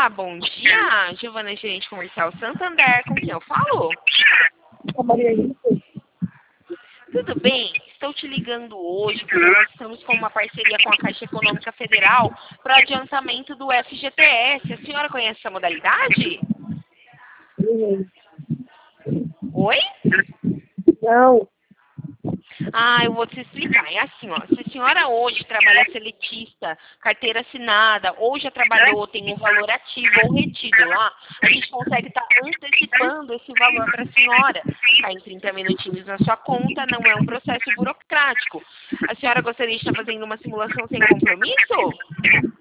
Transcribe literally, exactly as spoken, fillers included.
Olá, bom dia. Giovana, gerente comercial Santander, com quem eu falo? A Maria Lívia. Tudo bem? Estou te ligando hoje porque nós estamos com uma parceria com a Caixa Econômica Federal para adiantamento do F G T S. A senhora conhece essa modalidade? Oi? Não. Ah, eu vou te explicar. É assim, ó. Se a senhora hoje trabalha seletista, carteira assinada, ou já trabalhou, tem um valor ativo ou retido lá, a gente consegue estar antecipando esse valor para a senhora. Cai em trinta minutinhos na sua conta, não é um processo burocrático. A senhora gostaria de estar fazendo uma simulação sem compromisso?